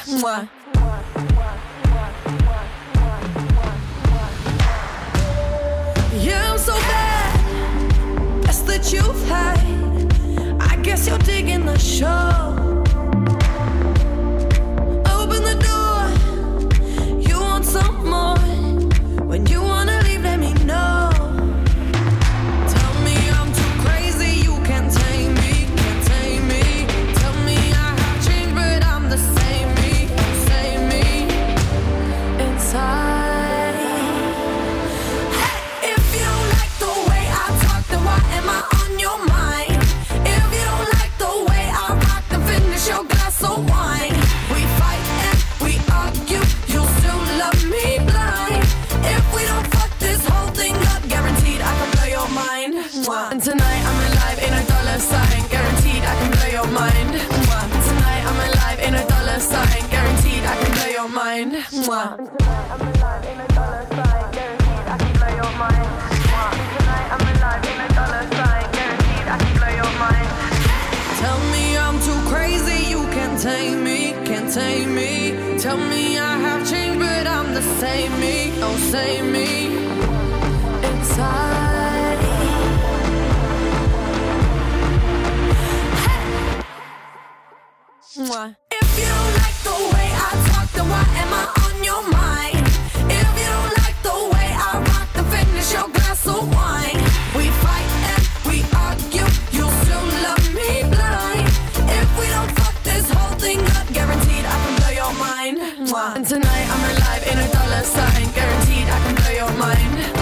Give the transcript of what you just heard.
Mwah. Yeah, I'm so bad. That's the truth, hide. I guess you're digging the show. Open the door. You want some more. When you wanna leave, let me know. Tell me I'm too crazy, you can't tame me, can't tame me. Tell me I have changed, but I'm the same me inside. Hey, if you don't like the way I talk, then why am I on your mind? If you don't like the way I rock, then finish your glass of wine. We fight and we argue, you still love me blind. If we don't fuck this whole thing up, guaranteed I can blow your mind. Mwah. And tonight I'm alive in a dollar sign, guaranteed I can blow your mind. Mwah. And tonight I'm alive in a dollar sign, guaranteed I can blow your mind. Mwah. And tonight I'm alive in a dollar sign, guaranteed I can blow your mind. Mwah. And tonight I'm alive in a dollar sign, guaranteed I can blow your mind. Tell me I'm too crazy, you can't tame me, can't tame me. Tell me I have changed, but I'm the same me, oh same me inside. Hey. Mwah. If you don't like the way I talk, then why am I on your mind? If you don't like the way I rock, then finish your glass of wine. We fight and we argue, you still love me blind. If we don't fuck this whole thing up, guaranteed I can blow your mind. Mwah. And tonight I'm alive in a dollar sign, guaranteed I can blow your mind.